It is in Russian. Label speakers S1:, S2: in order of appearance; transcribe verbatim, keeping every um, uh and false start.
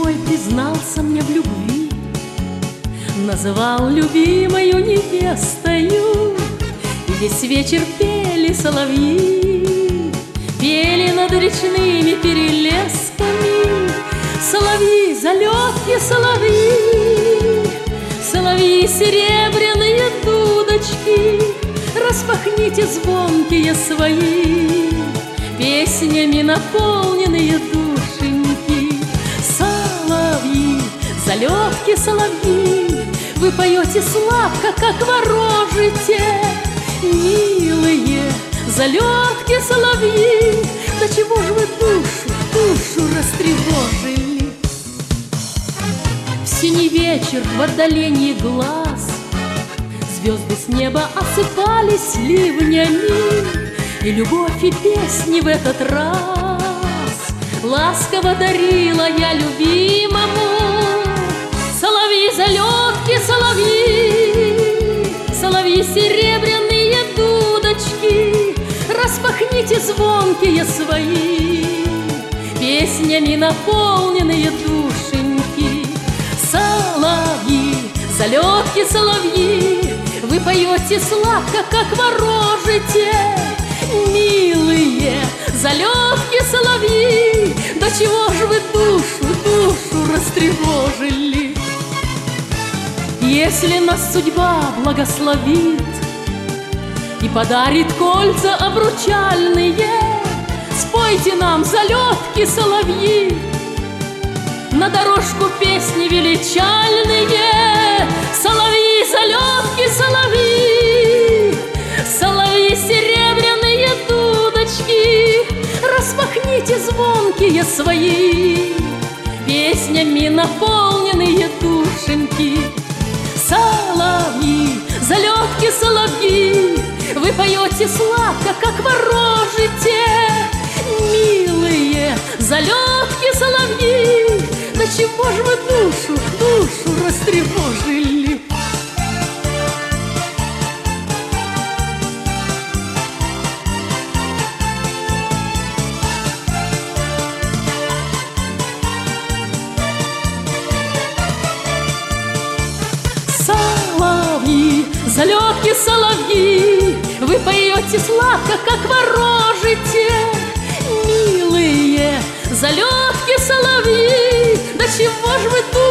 S1: мой признался мне в любви, называл любимою невестою, и весь вечер пели соловьи, пели над речными перелесками. Соловьи, залетки, соловьи, соловьи, серебряные дудочки, распахните звонкие свои, песнями наполненные душеньки. Соловьи, залетки, соловьи, вы поете сладко, как ворожите. Милые залетки, соловьи, да чего ж вы душу, душу растревожили? В синий вечер в отдалении глаз звезды с неба осыпались ливнями, и любовь и песни в этот раз ласково дарила я любимому. Соловьи, залетки, соловьи, соловьи, серебряные дудочки, распахните звонкие свои, песнями наполненные душеньки. Соловьи, залетки, соловьи, вы поете сладко, как ворожите. Милые залетки, соловьи, да чего ж вы душу, душу растревожили? Если нас судьба благословит и подарит кольца обручальные, спойте нам, залетки, соловьи, на дорожку песни величальные. Соловьи, залетки, соловьи, соловьи, серебряные дудочки, распахните звонкие свои, песнями наполненные душеньки. Соловьи, залетки, соловьи, вы поете сладко, как ворожите. Милые залетки, соловьи, да чего ж вы душу, душу растревожили? Соловьи, залетки, соловьи, вы поете сладко, как ворожите. Милые залетки, соловьи, да чего ж вы тут